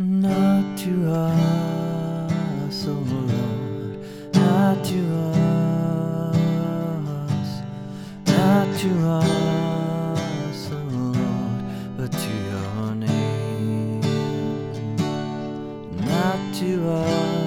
Not to us, oh Lord, not to us, not to us, oh Lord, but to your name. Not to us.